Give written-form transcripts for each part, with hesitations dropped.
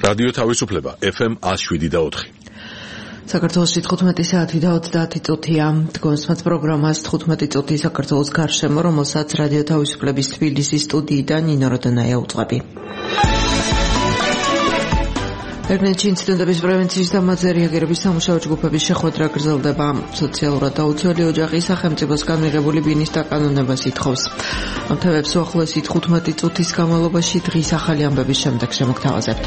რადიო თავისუფლება FM 107.4. საქართველოში 15 საათი და 30 წუთია. დგომსმაც პროგრამას 15 წუთი საქართველოს გარშემო, რომელსაც რადიო თავისუფლების თბილისის სტუდიიდან ნინო როდონაია უწყები. ერგნეთში ინციდენტების პრევენციის და მათზე რეაგირების სამუშაო ჯგუფების შეხვედრა გრძელდება. სოციალურად დაუცველი ოჯახი სახელმწიფოსგან მიღებული ბინის დაკანონებას ითხოვს. ამ თემებს უახლოესი 15 წუთის განმავლობაში დღის ახალი ამბების შემდეგ შემოგთავაზებთ.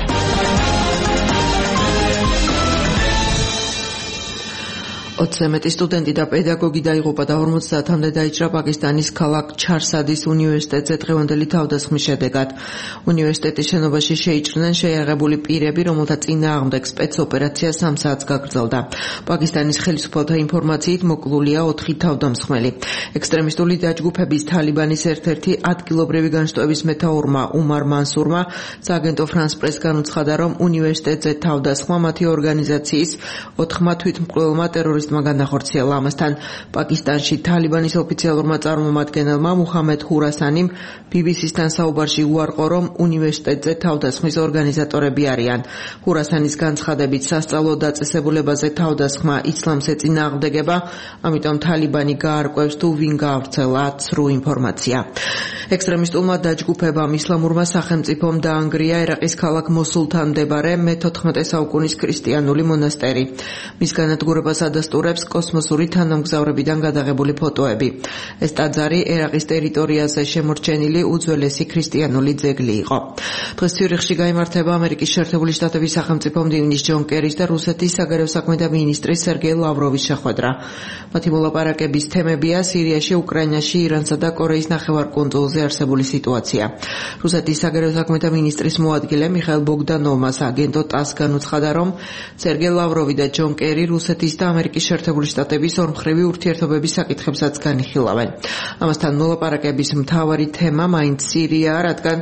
ოცემეტი სტუდენტი და პედაგოგი დაიღუპა და 50-მდე დაიჭრა პაკისტანის ქალაქ ჩარსადის უნივერსიტეტზე დღევანდელი თავდასხმის შედეგად. უნივერსიტეტის შენობაში შეიჭრნენ შეიარაღებული პირები, რომელთა წინააღმდეგ სპეცოპერაცია 3 საათს გაგრძელდა. პაკისტანის ხელისუფალთა ინფორმაციით მოკლულია 4 თავდამსხმელი. ექსტრემისტული დაჯგუფების თალიბანის ერთ-ერთი ადგილობრივი განშტოების მეთაურმა უმარ მანსურმა სააგენტო ფრანს პრესს განუცხადა, რომ უნივერსიტეტზე თავდასხმა მათი ორგანიზაციის 4 თვითმკვლელმა ტერორისტ განახორციელა. ამასთან პაკისტანში თალიბანის ოფიციალურმა წარმომადგენელმა მუჰამედ ჰურასანიმ BBC-სთან საუბარში უარყო, რომ უნივერსიტეტზე თავდასხმის ორგანიზატორები არიან. ჰურასანის განცხადებით სასწავლო დაწესებულებაზე თავდასხმა ისლამს ეწინააღმდეგება, ამიტომ თალიბანი გაარკვევს თუ ვინ გაავრცელა ცრუ ინფორმაცია. ექსტრემისტულმა დაჯგუფებამ ისლამურმა სახელმწიფომ დაანგრია ერაყის ქალაქ მოსულთან მდებარე მე-14 საუკუნის ქრისტიანული მონასტერი. მის განადგურებას ადასტურებს კოსმოსური თანამგზავრებიდან გადაღებული ფოტოები. ეს ტაძარი ერაყის ტერიტორიაზე შემორჩენილი უძველესი ქრისტიანული ძეგლი იყო. დღეს ციურიხში გაიმართება ამერიკის შეერთებული შტატების სახელმწიფო მდივნის ჯონ კერის და რუსეთის საგარეო საქმეთა მინისტრის სერგეი ლავროვის შეხვედრა. მათი მოლაპარაკების თემებია სირიაში, უკრაინაში, ირანსა და კორეის ნახევარკუნძულზე არსებული სიტუაცია. რუსეთის საგარეო საქმეთა მინისტრის მოადგილე მიხაილ ბოგდანოვმა სააგენტო ტას განუცხადა, რომ სერგეი ლავროვი და ჯონ კერი რუსეთის და ამერიკის შეერთებული შტატების ორმხრივი ურთიერთობების საკითხებსაც განიხილავენ. ამასთან მოლაპარაკების მთავარი თემა მაინც სირიაა, რადგან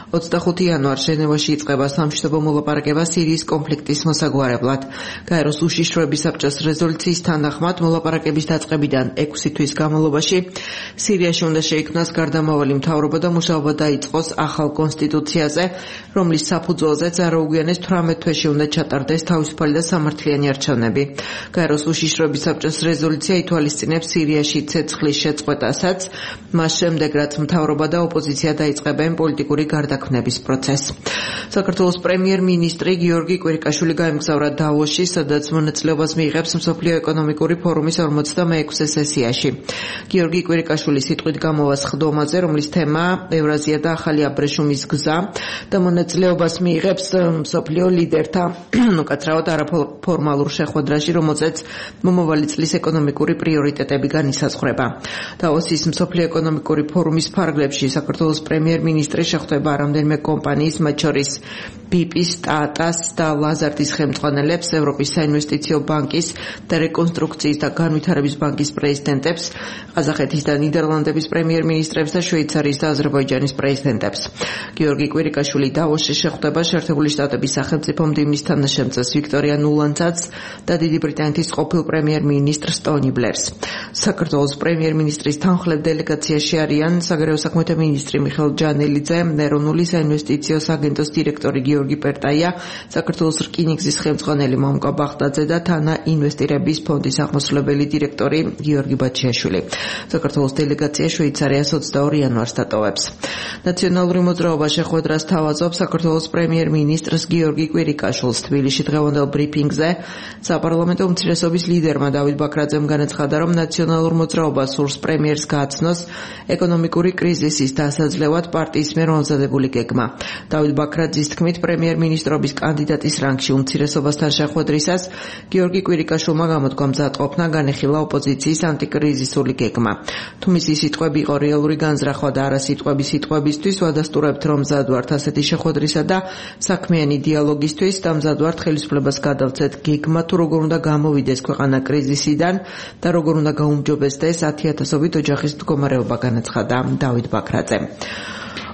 25 იანვარს ჟენევაში იწყება სამშვიდობო მოლაპარაკება სირიის კონფლიქტის მოსაგვარებლად. გაეროს უშიშროების საბჭოს რეზოლუციის თანახმად მოლაპარაკების დაწყებიდან 6 თვის განმავლობაში სირიაში უნდა შეიქმნას გარდამავალი მთავრობა და მუშაობა დაიწყოს ახალ კონსტიტუციაზე, რომლის საფუძველზეც არაუგვიანეს 18 თვეში უნდა ჩატარდეს თავისუფალი და სამართლიანი არჩევნები. გაეროს უშიშროების საბჭოს რეზოლუცია ითვალისწინებს სირიაში ცეცხლის შეწყვეტასაც, მას შემდეგ რაც მთავრობა და ოპოზიცია დაიწყებენ პოლიტიკური გარდაქმნების პროცესს. საქართველოს პრემიერ-მინისტრი გიორგი კვირიკაშვილი გაემგზავრა დავოსში, სადაც მონაწილეობას მიიღებს მსოფლიო ეკონომიკური ფორუმის 46 სესიაში. გიორგი კვირიკაშვილი სიტყვით გამოვა სხდომაზე, რომლის თემაა ევრაზია და ახალი აბრეშუმის გზა და მონაწილეობას მიიღებს მსოფლიო ლიდერთა უკაცრავად არაფორმალურ შეხვედრაში, რომელზეც მომავალი წლის ეკონომიკური პრიორიტეტები განისაზღვრება. დავოსის მსოფლიო ეკონომიკური ფორუმის ფარგლებში საქართველოს პრემიერ-მინისტრი შეხვდება რამდენიმე კომპანიის, მათ შორის BP-ს, TATA-ს და ლაზარტის ხელმძღვანელებს, ევროპის საინვესტიციო ბანკის და რეკონსტრუქციის და განვითარების ბანკის პრეზიდენტებს, ყაზახეთის და ნიდერლანდების პრემიერ-მინისტრებს და შვეიცარიის და აზერბაიჯანის პრეზიდენტებს. გიორგი კვირიკაშვილი დავოსში შეხვდება შეერთებული შტატების სახელმწიფო მდივნის თანაშემწეს ვიქტორია ნულანდსაც და დიდი ბრიტანეთის ყოფილ პრემიერ-მინისტრს ტონი ბლერს. საქართველოს პრემიერ-მინისტრის თანმხლებ დელეგაციაში არიან საგარეო საქმეთა მინისტრი მიხეილ ჯანელიძე, ეროვნული საინვესტიციო აგენტოს დირექტორი გიორგი პერტაია, საქართველოს რკინიგზის ხელმძღვანელი მომკა ბახტაძე და თანა ინვესტირების ფონდის აღმასრულებელი დირექტორი გიორგი ბაჩიაშვილი. საქართველოს დელეგაცია შვეიცარიას 22 იანვარს დატოვებს. ნაციონალური მოძრაობა შეხვედრას თავაზობს საქართველოს პრემიერ-მინისტრს გიორგი კვირიკაშვილს. თბილისში დღევანდელ ბრიფინგზე საპარლამენტო უმცირესობის ლიდერმა დავით ბაქრაძემ განაცხადა, რომ ნაციონალურ მოძრაობას სურს პრემიერს გააცნოს ეკონომიკური კრიზისის დასაძლევად პარტიის მიერ მომზადებული გეგმა. დავით ბაქრაძის თქმით, პრემიერ-მინისტრობის კანდიდატის რანგში უმცირესობასთან შეხვედრისას გიორგი კვირიკაშვილმა გამოდგა მზადყოფნა, განეხილა ოპოზიციის ანტიკრიზისული გეგმა. თუ მისი სიტყვები იყო რეალური განზრახვა და არა სიტყვები სიტყვებისთვის, ვადასტურებთ, რომ მზად ვართ ასეთი შეხვედრისა და საქმიანი დიალოგისთვის და მზად ვართ ხელისუფლებას გადავცეთ გეგმა, თუ როგორ უნდა გამოვიდეს ქვეყანა კრიზისიდან და როგორ უნდა გაუმჯობესდეს 10,000-ობით ოჯახის მდგომარეობა, განაცხადა დავით ბაქრაძემ.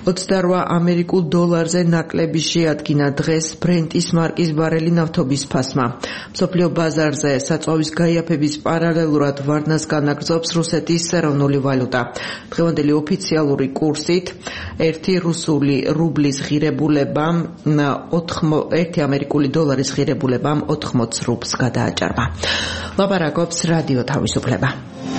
28 ამერიკულ დოლარზე ნაკლები შეადგინა დღეს ბრენტის მარკის ბარელი ნავთობის ფასმა. მსოფლიო ბაზარზე საწვავის გაიაფების პარალელურად ვარდნას განაგრძობს რუსეთის ეროვნული ვალუტა. დღევანდელი ოფიციალური კურსით 1 რუსული რუბლის ღირებულება 1 ამერიკული დოლარის ღირებულება 80 რუბლს გადააჭარბა. ლაპარაკობს რადიო თავისუფლება.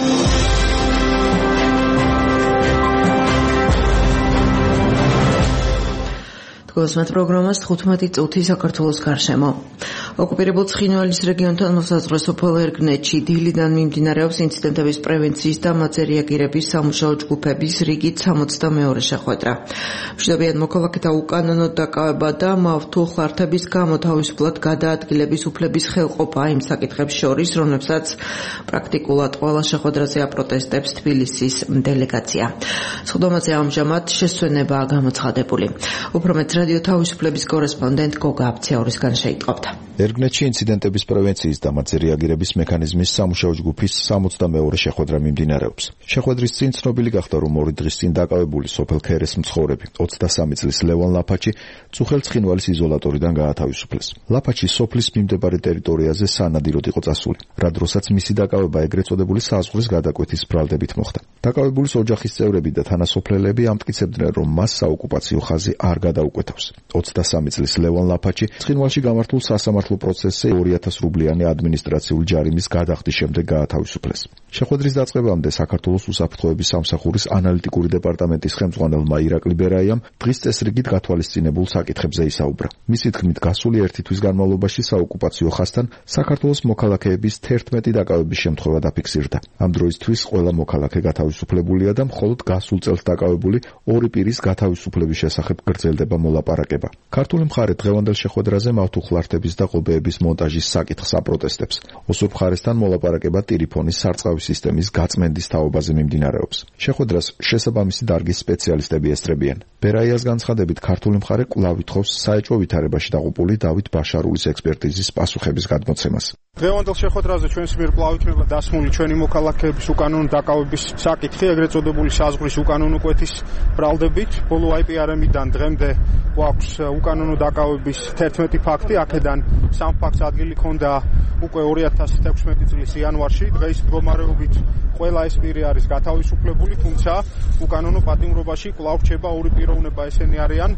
გოსმეთ პროგრამას 15 წუთი საქართველოს გარშემო. ოკუპირებულ ცხინვალის რეგიონთან მოსაზღვრე სოფელ ერგნეთში დილიდან მიმდინარეობს ინციდენტების პრევენციის და მათზე რეაგირების სამუშაო ჯგუფების რიგით 62 შეხვედრა. მშვიდობიან მოქალაქეთა უკანონო დაკავება და მავთულ ხართების გამო თავისუფლად გადაადგილების უფლების ხელყოფა იმ საკითხებს შორის, რომლებსაც პრაქტიკულად ყველა შეხვედრაზე აპროტესტებს თბილისის დელეგაცია. სხდომაზე ამჟამად შესვენებაა გამოცხადებული. უფრო მეტ რადიო თავისუფლების კორესპონდენტ გოგა აბციაურისგან შეიტყობთ. ერგნეთში ინციდენტების პრევენციის და მათზე რეაგირების მექანიზმის სამუშაო ჯგუფის 62 შეხვედრა მიმდინარეობს. შეხვედრის წინ ცნობილი გახდა, რომ 2 დღის წინ დაკავებული სოფელ ქერეს მცხოვრები 23 წლის ლევან ლაფაჩი წუხელ ცხინვალის იზოლატორიდან გაათავისუფლეს. ლაფაჩი სოფლის მიმდებარე ტერიტორიაზე სანადიროდ იყო წასული, რა დროსაც მისი დაკავება ეგრეთ წოდებული საზღვრის გადაკვეთის ბრალდებით მოხდა. დაკავებულის ოჯახის წევრები და თანასოფლელები ამტკიცებდნენ, რომ მას საოკუპაციო ხაზი არ გადაუკვეთავს. 23 წლის ლევან ლაფაჩი ცხინვალში გამართულ სასამართლო პროცესზე 2000 რუბლიანი ადმინისტრაციული ჯარიმის გადახდის შემდეგ გაათავისუფლეს. შეხვედრის დაწყებამდე საქართველოს უსაფრთხოების სამსახურის ანალიტიკური დეპარტამენტის ხელმძღვანელმა ირაკლი ბერაიამ დღის წესრიგით გათვალისწინებულ საკითხებზე ისაუბრა. მისი თქმით, გასული 1 თვის განმავლობაში საოკუპაციო ხაზთან საქართველოს მოქალაქეების 11 დაკავების შემთხვევა დაფიქსირდა. ამ დროისთვის ყველა მოქალაქე გათავისუფლებულია და მხოლოდ გასულ წელს დაკავებული 2 პირის გათავისუფლების შესახებ გრძელდება მოლაპარაკება. ქართული მხარე დღევანდელ შეხვედრაზე მავთულ ხლართების და ყობეების მონტაჟის საკითხს აპროტესტებს. ოსურ მხარესთან მოლაპარაკება ტელეფონის სარწყავი სისტემის გაწმენდის თაობაზე მიმდინარეობს. შეხვედრას შესაბამისი დარგის სპეციალისტები ესწრებიან. ბერაიას განცხადებით, ქართული მხარე კვლავ ითხოვს საეჭვო ვითარებაში დაყუპული დავით ბაშარულის ექსპერტიზის პასუხების გადმოცემას. დღევანდელ შეხვედრაზე ჩვენს მიერ კვლავ იქნება დასმული ჩვენი მოქალაქეების უკანონო დაკავების საკითხი, ეგრეთ წოდებული საზღვრის უკანონო კვეთის ბრალდებით. ბოლო IPRM-დან დღემდე გვაქვს უკანონო დაკავების 11 ფაქტი, აქედან 3 ფაქტს ადგილი ჰქონდა უკვე 2016 წლის იანვარში. დღეს მდგომარეობით ყველა ეს პირი არის გათავისუფლებული, თუმცა უკანონო პატიმრობაში კვლავ რჩება 2 პიროვნება, ესენი არიან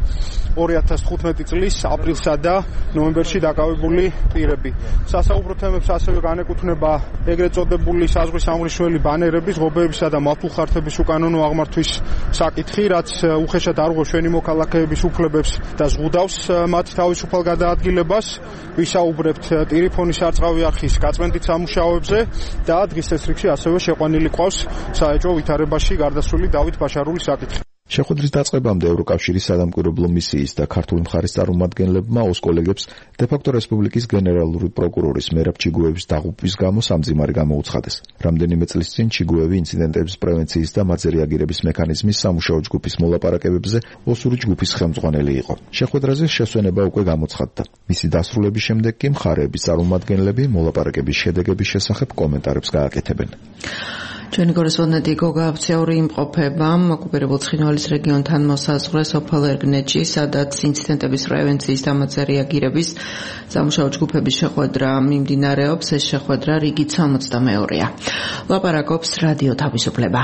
2015 წლის აპრილსა და ნოემბერში დაკავებული პირები. სასაუბრო თემებს ასევე განეკუთვნება ეგრეთ წოდებული საზღვრის ამღრიშველი ბანერების, ღობეებისა და მავთულ ხართების უკანონო აღმართვის საკითხი, რაც უხეშად არღვევს ჩვენი მოქალაქეების უფლებებს და ზღუდავს მათ თავისუფალ გადაადგილებას. ვისაუბრებთ ტელეფონის სარწყავი არხის გაწმენდით სამუშაოებზე და დღის წესრიგში ასევე შეყვანილი ყავს საეჭვო ვითარებაში გარდაცვლილი დავით ბაშარულის საკითხი. შეხვედრის დაწყებამდე ევროკავშირის სადამკვირვებლო მისიის და ქართული მხარის წარმომადგენლებმა ოსკოლეგებს დე-ფაქტო რესპუბლიკის გენერალური პროკურორის მერაბ ჩიგუევის დაღუპვის გამო სამძიმარი გამოუცხადეს. რამდენიმე წლის წინ ჩიგუევი ინციდენტების პრევენციის და მათზე რეაგირების მექანიზმის სამუშაო ჯგუფის მოლაპარაკებებზე ოსური ჯგუფის ხელმძღვანელი იყო. შეხვედრაზე შესვენება უკვე გამოცხადდა. მისი დასრულების შემდეგ კი მხარეების წარმომადგენლები მოლაპარაკების შედეგების შესახებ კომენტარებს გააკეთებენ. ჩვენი კორესპონდენტი გოგა აბციაური იმყოფება ოკუპირებულ ცხინვალის რეგიონთან მოსაზღვრე სოფელ ერგნეთში, სადაც ინციდენტების პრევენციის და მათზე რეაგირების სამუშაო ჯგუფების შეხვედრა მიმდინარეობს. ეს შეხვედრა რიგით 62-ია. ლაპარაკობს რადიო თავისუფლება.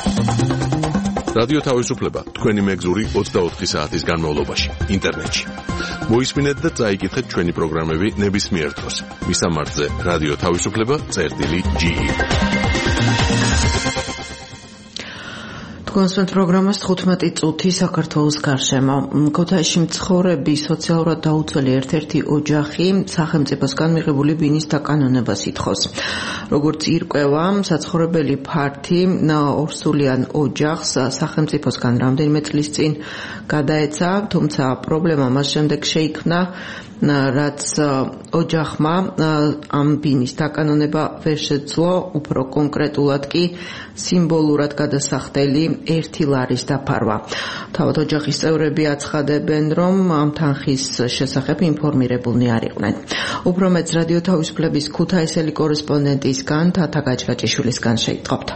რადიო თავისუფლება თქვენი მეგზური 24 საათის განმავლობაში ინტერნეტში. მოისმინეთ და წაიკითხეთ ჩვენი პროგრამები ნებისმიერ დროს. მისამართზე რადიო თავისუფლება.ge. გოსმეთ პროგრამას 15 წუთი საქართველოს გარშემო. ქუთაისში მცხოვრები სოციალურად დაუცველი ერთ-ერთი ოჯახი სახელმწიფოსგან მიღებული ბინის დაკანონებას ითხოვს. როგორც ირკვევა, საცხოვრებელი ფართი ორსულიან ოჯახს სახელმწიფოსგან რამდენიმე წლის წინ გადაეცა, თუმცა პრობლემა მას შემდეგ შეიქმნა, რაც ოჯახმა ამ ბინის დაკანონება ვერ შეძლო, უფრო კონკრეტულად კი სიმბოლურად გადასახდელი 1 ლარის დაფარვა. თავად ოჯახის წევრები აცხადებენ, რომ ამ თანხის შესახებ ინფორმირებულნი არ იყვნენ. უფრო მეტს რადიო თავისუფლების ქუთაისელი კორესპონდენტისგან თათა გაჭრაჭიშვილისგან შეიტყობთ.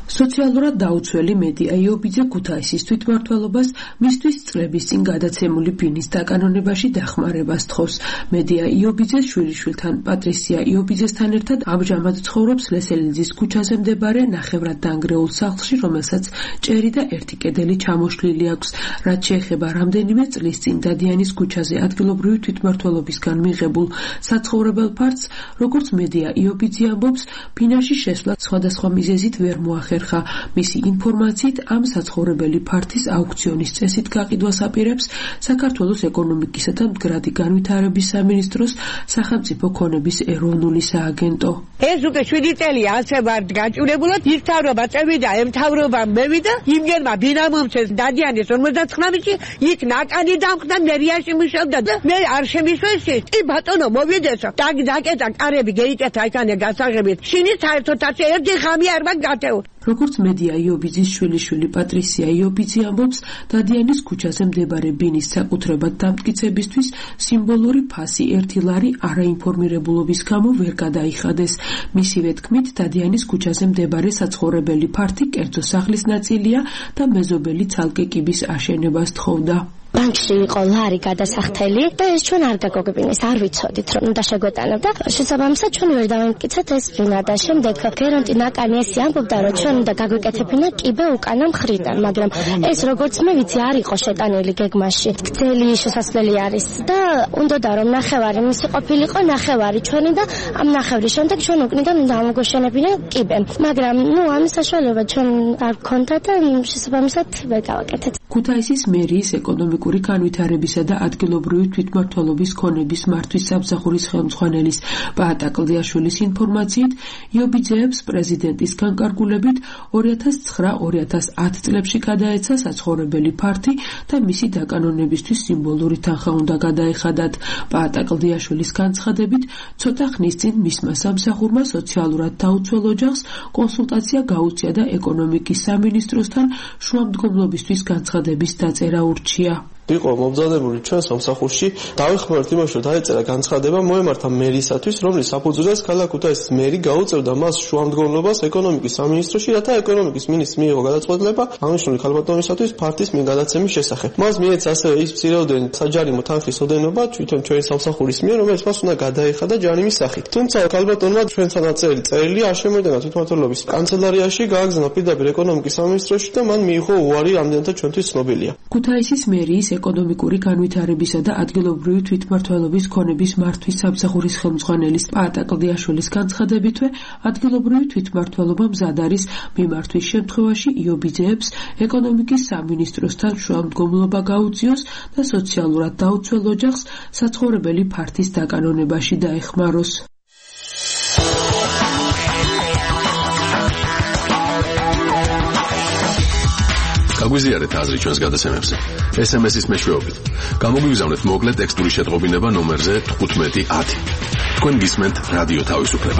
სოციალურად დაუცველი მედია იობიძე ქუთაისის თვითმმართველობას მისთვის წლების წინ გადაცემული ბინის დაკანონებაში დახმარებას თხოვს. მედია იობიძეს შვილიშვილთან პატრისია იობიძესთან ერთად ამჟამად ცხოვრობს ლესელიძის ქუჩაზე მდებარე ნახევრად დანგრეულ სახლში, რომელსაც ჭერი და ერთი კედელი ჩამოშლილი აქვს. რაც შეეხება რამდენიმე წლის წინ დადიანის ქუჩაზე ადგილობრივი თვითმმართველობისგან მიღებულ საცხოვრებელ ფართს, როგორც მედია იობიძე ამბობს, ბინაში შესვლა სხვადასხვა მიზეზით ვერ მოახერხა. მისი ინფორმაციით ამ საცხოვრებელი ფართის აუქციონის წესით გაყიდვას აპირებს საქართველოს ეკონომიკისა და მდგრადი განვითარების სამინისტროს სახელმწიფო ქონების ეროვნული სააგენტო. ეს უკვე 7 წელია ასე ვარ გაჭირებულად, ის მთავრობა წევიდა, ემთავრობა მევიდა, იმგენმა ბინა მომწეს დადიანის 59-ში, იქ ნაკანი დამხდა, მერიაში მუშავდა და მე არ შემიშვეს. კი ბატონო, მოვიდესო. დაკეტა კარები, გეიკეთა იქანე გასაღებით. შინით საერთოდ ერთი ხამი არ მაგათეო. როგორც მედია იობიძის შვილიშვილი პატრისია იობიძე ამბობს, დადიანის ქუჩაზე მდებარე ბინის საკუთრებად დამტკიცებისთვის სიმბოლური ფასი 1 ლარი არაინფორმირებულობის გამო ვერ გადაიხადეს. მისივე თქმით, დადიანის ქუჩაზე მდებარე საცხოვრებელი ფართი კერძო სახლის ნაწილია და მეზობელი ცალკე კიბის აშენებას თხოვდა. ბანკში იყო ლარი გადასახდელი და ეს ჩვენ არ გაგოგებინეს, არ ვიცოდით რომ უნდა შეგვეტანოთ და შესაბამისად ჩვენ ვერ დავემტკიცეთ ეს ბინა და შემდეგ გერონტი ნაკანი ესე ამბობდა რომ ჩვენ უნდა გაგვეკეთებინა კიბე უკანა მხრიდან, მაგრამ ეს როგორც მე ვიცი არ იყო შეტანილი გეგმაში. გრძელი შესასვლელი არის და უნდოდა რომ ნახევარი მისი ყოფილიყო, ნახევარი ჩვენი და ამ ნახევრის შემდეგ ჩვენ უკნიდან უნდა ამოგვეშენებინა კიბე. მაგრამ ამის საშუალება ჩვენ არ გქონდა და შესაბამისად ვერ გავაკეთეთ. ქუთაისის მერიის ეკონომიკური განვითარებისა და ადგილობრივი თვითმმართველობის ქონების მართვის სამსახურის ხელმძღვანელის პაატა კლდიაშვილის ინფორმაციით, იობიძეებს პრეზიდენტის განკარგულებით 2009-2010 წლებში გადაეცა საცხოვრებელი ფართი და მისი დაკანონებისთვის სიმბოლური თანხა უნდა გადაეხადათ. პაატა კლდიაშვილის განცხადებით, ცოტა ხნის წინ მისმა სამსახურმა სოციალურად დაუცველ ოჯახს კონსულტაცია გაუწია და ეკონომიკის სამინისტროსთან შუამდგომლობისთვის განცხადების დაწერა ურჩია. იყო მომზადებული ჩვენ სამსახურში, დავეხმაროთ იმაში, რომ დაეწერა განცხადება მოემართა მერისათვის, რომლის საფუძველზეც ქალაქ ქუთაისის მერი გაუწევდა მას შუამდგომლობას ეკონომიკის სამინისტროში, რათა ეკონომიკის მინისტრს მიიღო გადაწყვეტილება აღნიშნული ქალბატონისათვის ფართის მიღადაცემის შესახებ. მას მიეცა ასევე ის მცირეოდენი საჯარიმო თანხის ოდენობა თვითონ ჩვენი სამსახურის მიერ, რომელიც მას უნდა გადაეხადა ჯარიმის სახით. თუმცა ქალბატონმა ჩვენთან დაწერილი წერილი არ შემოიტანა თვითმმართველობის კანცელარიაში, გააგზავნა პირდაპირ ეკონომიკის სამინისტროში და მან მიიღო უარი, რამდენადაც ჩვენთვის ცნობილია. ქუთაისის მერიის ეკონომიკური განვითარებისა და ადგილობრივი თვითმმართველობის ქონების მართვის სამსახურის ხელმძღვანელის პაატა კლდიაშვილის განცხადებითვე, ადგილობრივი თვითმმართველობა მზად არის მიმართვის შემთხვევაში იობიძეებს ეკონომიკის სამინისტროსთან შუამდგომლობა გაუწიოს და სოციალურად დაუცველ ოჯახს საცხოვრებელი ფართის დაკანონებაში დაეხმაროს. გაგვიზიარეთ აზრი ჩვენს გადაცემებზე. SMS-ის მეშვეობით. გამოგვიგზავნეთ მოკლე ტექსტური შეტყობინება ნომერზე 1510. თქვენ გისმენთ რადიო თავისუფლება.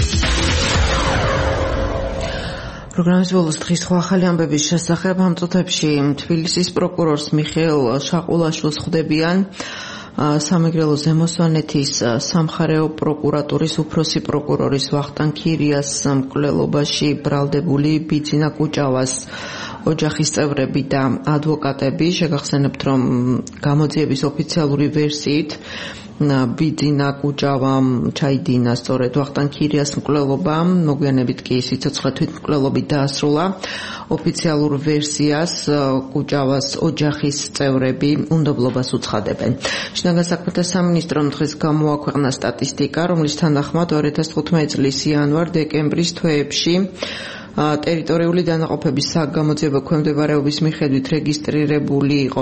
პროგრამის ბოლოს დღის სხვა ახალი ამბების შესახებ ამ წუთებში თბილისის პროკურორს მიხეილ შაყულაშვილს ხვდებიან სამეგრელო ზემოსვანეთის სამხარეო პროკურატურის უფროსი პროკურორის ვახტანგ ქირიას მკვლელობაში ბრალდებული ბიძინა კუჭავას ოჯახის წევრები და ადვოკატები. შეგახსენებთ, რომ გამოძიების ოფიციალური ვერსიით ბიძინა კუჭავამ ჩაიდინა სწორედ ვახტანგ ქირიას მკვლელობა, მოგვიანებით კი სიცოცხლე თვითმკვლელობით დაასრულა. ოფიციალურ ვერსიას კუჭავას ოჯახის წევრები უნდობლობას უცხადებენ. შინაგან საქმეთა სამინისტრომ დღეს გამოაქვეყნა სტატისტიკა, რომლის თანახმად 2015 წლის იანვარ-დეკემბრის თვეებში ტერიტორიული დანაყოფების საგამოძიებო ქვემდებარეობის მიხედვით რეგისტრირებული იყო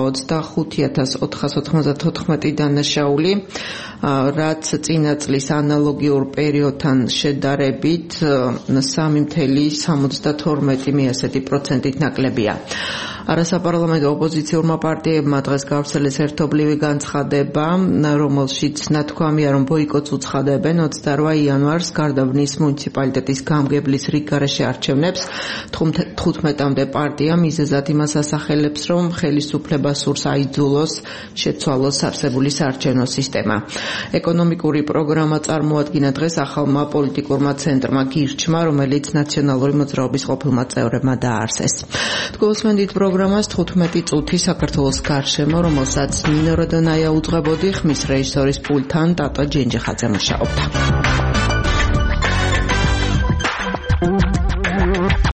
25494 დანაშაული, რაც წინა წლის ანალოგიურ პერიოდთან შედარებით 3.72% ნაკლებია. არასაპარლამენტო ოპოზიციურმა პარტიებმა დღეს გავრცელეს ერთობლივი განცხადება, რომელშიც ნათქვამია, რომ ბოიკოტს უცხადებენ 28 იანვარს გარდაბნის მუნიციპალიტეტის გამგებლის რიგ გარეშე არჩევნებს აკონებს. 15-მდე პარტია მიზეზად იმას ასახელებს, რომ ხელისუფლება სურს აიძულოს შეცვალოს არსებული საარჩევნო სისტემა. ეკონომიკური პროგრამა წარმოადგინა დღეს ახალმა პოლიტიკურმა ცენტრმა გირჩმა, რომელიც ნაციონალური მოძრაობის ყოფილმა წევრებმა დააარსეს. გულისხმობთ პროგრამას 15 წუთი საქართველოს გარშემო, რომელსაც ნინო როდონაია უძღვებოდი, ხმის რეჟისორის პულტთან ტატო ჯენჯიხაძე მუშაობდა.